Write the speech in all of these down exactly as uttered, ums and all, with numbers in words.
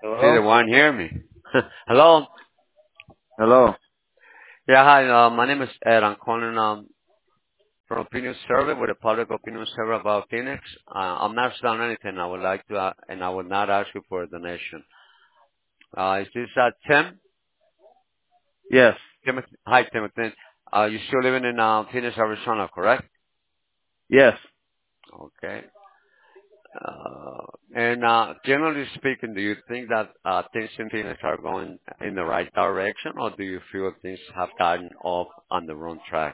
See Hello? the one hear me. Hello. Hello. Yeah, hi. Uh, my name is Ed. I'm calling um from Opinion Survey with a public opinion survey about Phoenix. Uh, I'm not selling anything. I would like to, uh, and I would not ask you for a donation. Uh, is this uh, Tim? Yes. Timothy? Hi, Timothy. Uh, you still living in uh, Phoenix, Arizona, correct? Yes. Okay. Uh, and uh, generally speaking, do you think that uh, things in Phoenix are going in the right direction, or do you feel things have gotten off on the wrong track?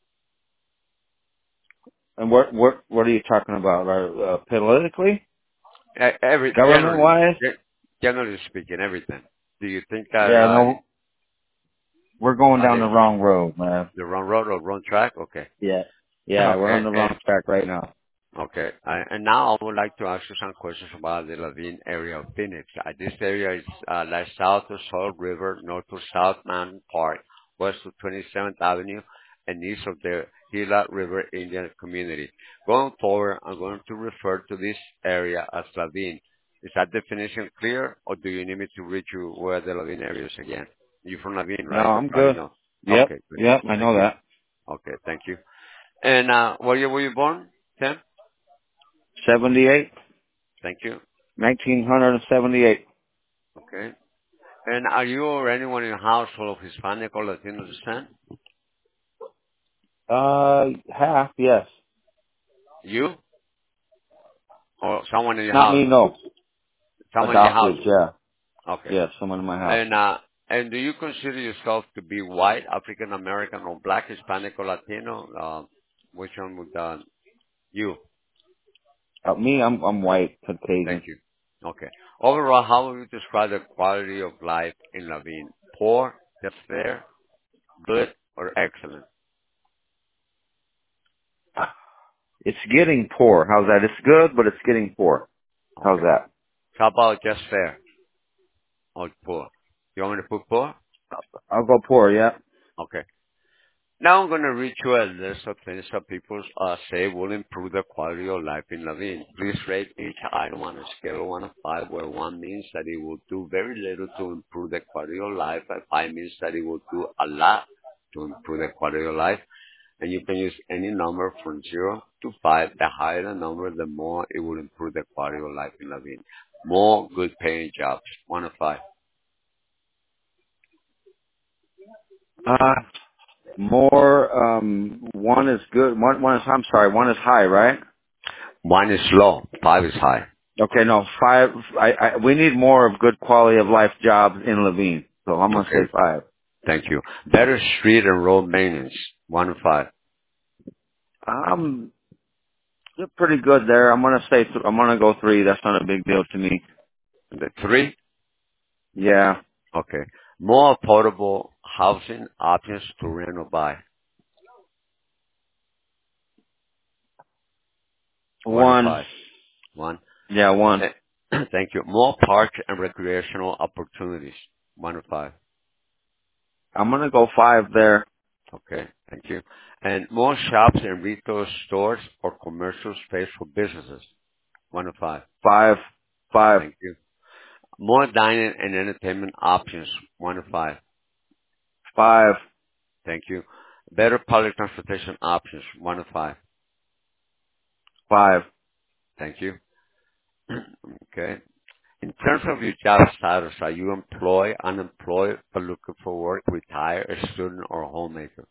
And what what what are you talking about? Uh, uh, politically? E- Every Government generally, wise? ge- generally speaking, everything. Do you think that Yeah, uh, no, we're going are down they the wrong road, man. the wrong road or wrong track? Okay, Yeah. Yeah, we're okay, on the and wrong track right now. okay. Uh, and now I would like to ask you some questions about the Levine area of Phoenix. Uh, this area is uh, like south of Salt River, north of South Mountain Park, west of twenty-seventh Avenue, and east of the Gila River Indian Community. Going forward, I'm going to refer to this area as Levine. Is that definition clear, or do you need me to read you where the Levine area is again? You're from Levine, No, right? You I'm probably good. know. Yep. Okay, good. Yep, I Thank know you. that. Okay, thank you. And uh, where you were you born, Tim? seventy-eight? Thank you. nineteen seventy-eight. Okay. And are you or anyone in your household of Hispanic or Latino descent? Uh, half, yes. You or someone in your Not house? me, no. Someone in your Adopted, house. yeah. Okay. Yeah, someone in my house. And uh, and do you consider yourself to be white, African American, or black, Hispanic, or Latino? Uh, which one would uh, you? Uh, me, I'm I'm white, Thank Caucasian. you. Okay. Overall, how would you describe the quality of life in Laveen? Poor, just fair, good, or excellent? It's getting poor. How's that? It's good, but it's getting poor. How's Okay. that? How about just fair or poor? You want me to put poor? I'll go poor, yeah. Okay. Now I'm going to read you a list of things that people uh, say will improve the quality of life in Laveen. Please rate each item on a scale of one to five, where one means that it will do very little to improve the quality of life, and five means that it will do a lot to improve the quality of life. And you can use any number from zero to five. The higher the number, the more it will improve the quality of life in Laveen. More good paying jobs, one to five. Uh, more, um, one is good. One, one is, I'm sorry, one is high, right? One is low, five is high. Okay, no, five, I, I, we need more of good quality of life jobs in Levine. So I'm gonna Okay. say five. Thank you. Better street and road maintenance. One and five. Um, they're pretty good there. I'm gonna say, th- I'm gonna go three. That's not a big deal to me. The three. Yeah. Okay. More affordable housing options to rent or buy. One and One. five. One. Yeah, one. Eh, Thank you. More park and recreational opportunities. One and five. I'm gonna go five there. Okay. Thank you. And more shops and retail stores or commercial space for businesses. One and five. Five. Five. Thank you. More dining and entertainment options. One and five. Five. Thank you. Better public transportation options. One and five. Five. Thank you. Okay. In terms of your job status, are you employed, unemployed, but looking for work, retired, a student, or a homemaker?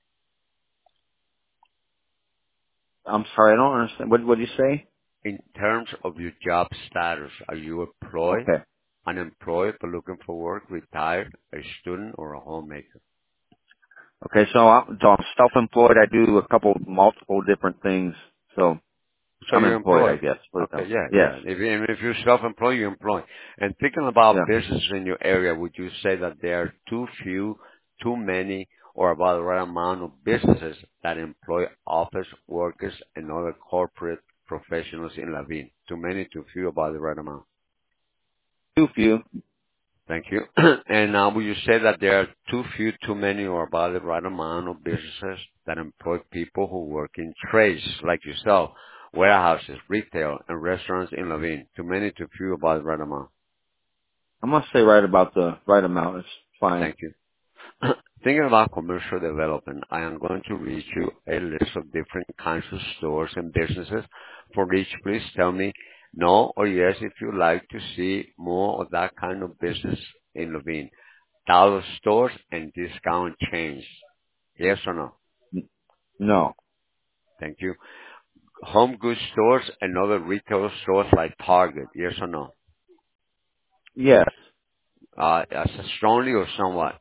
I'm sorry, I don't understand. What what did you say? In terms of your job status, are you employed, Okay. unemployed, but looking for work, retired, a student, or a homemaker? Okay, so I'm, so I'm self-employed. I do a couple, multiple different things. So So I'm you're employed, I employed. guess. Put it Okay, down. yeah, Yes. yeah. If, you- if you're self-employed, you're employed. And thinking about Yeah. business in your area, would you say that there are too few, too many, or about the right amount of businesses that employ office workers and other corporate professionals in Lavin? Too many, too few, about the right amount. Too few. Thank you. And uh, would you say that there are too few, too many, or about the right amount of businesses that employ people who work in trades like yourself, warehouses, retail, and restaurants in Lavin? Too many, too few, about the right amount. I'm gonna say right about the right amount. It's fine. Thank you. Thinking about commercial development, I am going to read you a list of different kinds of stores and businesses. For each, please tell me no or yes if you like to see more of that kind of business in Levine. Dollar stores and discount chains. Yes or no? N- No. Thank you. Home goods stores and other retail stores like Target. Yes or no? Yes. Uh, as strongly or somewhat?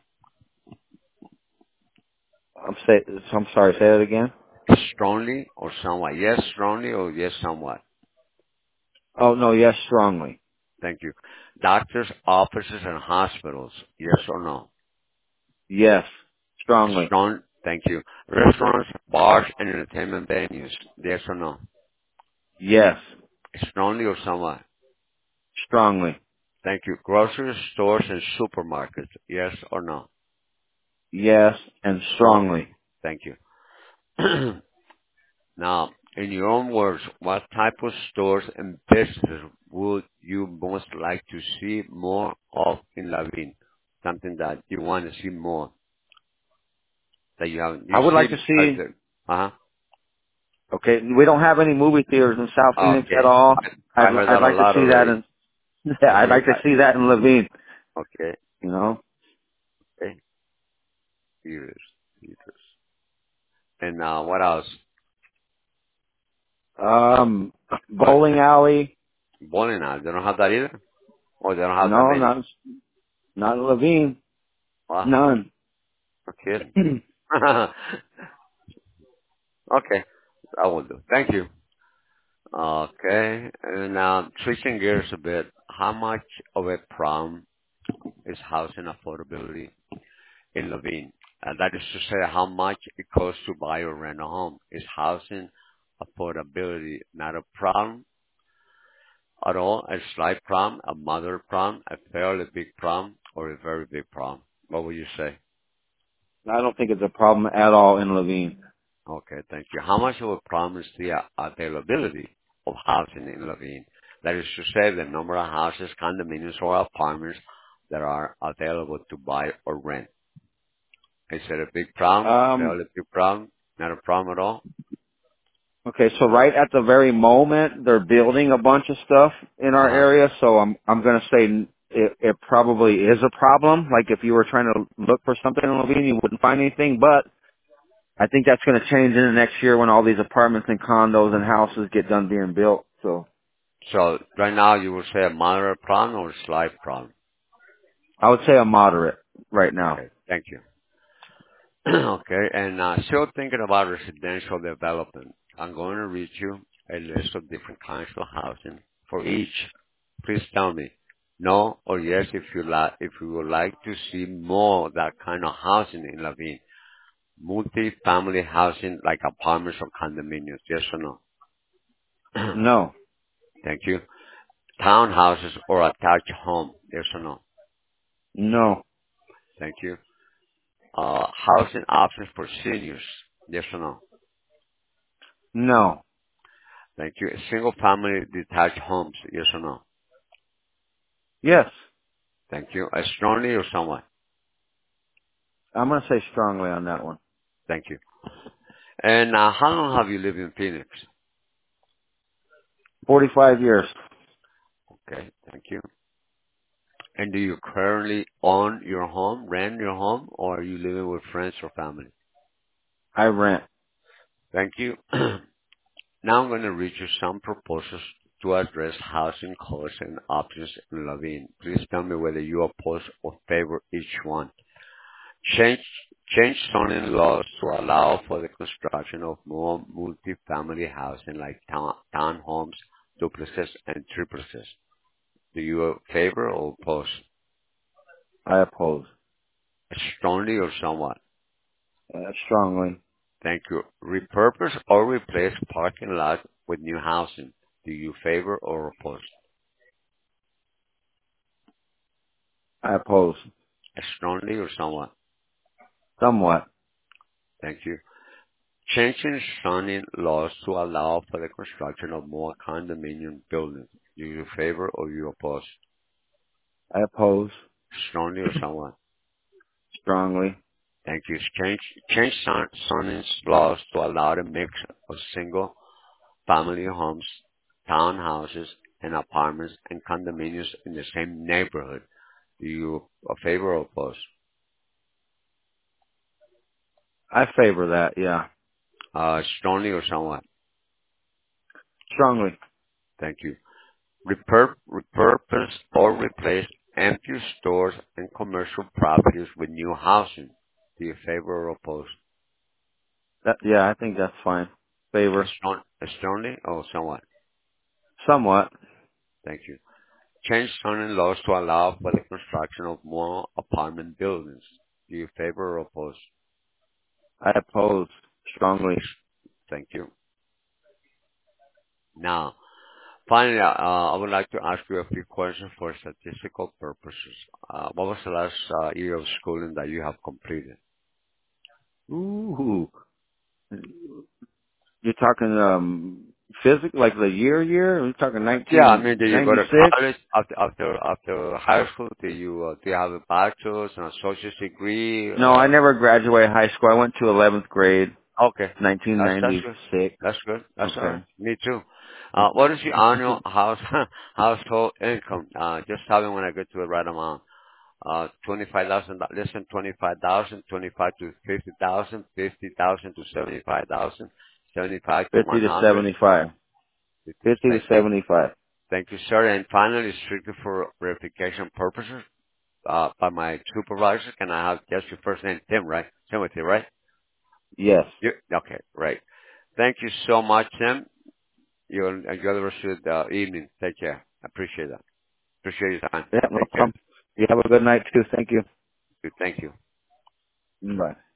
I'm say. I'm sorry. Say that again. Strongly or somewhat? Yes, strongly or yes, somewhat? Oh no. Yes, strongly. Thank you. Doctors, offices, and hospitals. Yes or no? Yes, strongly. Strong. Thank you. Restaurants, bars, and entertainment venues. Yes or no? Yes, Strongly or somewhat? strongly. Thank you. Grocery stores and supermarkets. Yes or no? Yes, and strongly. Thank you. Now, in your own words, what type of stores and businesses would you most like to see more of in Lavin? Something that you want to see more that you haven't. I You would see, like to uh see. huh. Okay, we don't have any movie theaters in South Phoenix at Okay, all. I, I'd I heard I'd that a like to lot see that already. in. Yeah, I'd You, like to I, see that in Levine. okay, You know. okay, theaters, theaters, and uh, what else? Um, What bowling alley. bowling alley? They don't have that either, or they don't have that No, many. not not in Levine. Wow, None. no kidding. Okay, I will do. Thank you. Okay. And now switching gears a bit, how much of a problem is housing affordability in Levine? And that is to say, how much it costs to buy or rent a home. Is housing affordability not a problem at all? A slight problem, a moderate problem, a fairly big problem, or a very big problem? What would you say? I don't think it's a problem at all in Levine. Okay, thank you. How much of a problem is the uh, availability of housing in Levine? That is to say, the number of houses, condominiums, or apartments that are available to buy or rent. Is it a big problem? Um, Fairly big problem? Not a problem at all? okay, so right at the very moment, they're building a bunch of stuff in our Uh-huh. area, so I'm I'm gonna say it, it probably is a problem. Like if you were trying to look for something in Levine, you wouldn't find anything, but I think that's gonna change in the next year when all these apartments and condos and houses get done being built. So So right now you would say a moderate problem or a slight problem? I would say a moderate right now. Okay, thank you. Okay, and uh, still thinking about residential development, I'm going to read you a list of different kinds of housing for each. Please tell me no or yes if you like, if you would like to see more of that kind of housing in Lavin. Multi-family housing like apartments or condominiums, yes or no? No, Thank you. Townhouses or attached home, yes or no? no, Thank you. Uh, housing options for seniors, yes or no? no, Thank you. Single family detached homes, yes or no? yes. Thank you. Uh, strongly or somewhat? I'm gonna say strongly on that one. Thank you. And uh, how long have you lived in Phoenix? Forty-five years. Okay, thank you. And do you currently own your home, rent your home, or are you living with friends or family? I rent. Thank you. Now I'm going to read you some proposals to address housing costs and options in Lavin. Please tell me whether you oppose or favor each one. Change, change zoning laws to allow for the construction of more multi-family housing like town, townhomes, duplexes, and triplexes. Do you favor or oppose? I oppose. Strongly or somewhat? Uh, strongly. Thank you. Repurpose or replace parking lot with new housing. Do you favor or oppose? I oppose. Strongly or somewhat? Somewhat. Thank you. Changing zoning laws to allow for the construction of more condominium buildings. Do you favor or you oppose? I oppose Strongly or somewhat? strongly. Thank you. Change change son- zoning's laws to allow the mix of single-family homes, townhouses, and apartments and condominiums in the same neighborhood. Do you a favor or oppose? I favor that. Yeah, Uh, strongly or somewhat? strongly. Thank you. Repur- repurpose or replace empty stores and commercial properties with new housing. Do you favor or oppose? That, yeah, I think that's fine. Favor. Strong- Strongly or somewhat? Somewhat. Thank you. Change zoning laws to allow for the construction of more apartment buildings. Do you favor or oppose? I oppose strongly. Thank you. Now, finally, uh, I would like to ask you a few questions for statistical purposes. Uh, what was the last uh, year of schooling that you have completed? Ooh. You're talking um physics like the year year? We're talking Yeah, I nineteen mean, did you go ninety to six? college after after after high school? Do you uh, do you have a bachelor's and associate's degree? No, I Uh, never graduated high school. I went to eleventh grade, okay, nineteen that's that's ninety good. six. That's good. That's all right. Okay. Me too. Uh, what is the annual house household income? Uh, just tell me when I get to the right amount. Uh, twenty-five thousand, less than twenty-five thousand, twenty-five to fifty thousand, fifty thousand to seventy-five thousand, seventy-five to Fifty one to hundred. seventy five. Fifty to Thank, seventy five. thank you, sir. And finally, strictly for verification purposes, uh, by my supervisor, can I have just your first name, Tim, right? Timothy, right? Yes. You, okay, right. Thank you so much, Tim. You enjoy the rest of the evening. Take care. I appreciate that. Appreciate your time. Yeah, no Take care. problem. You have a good night too. Thank you. Thank you. Bye.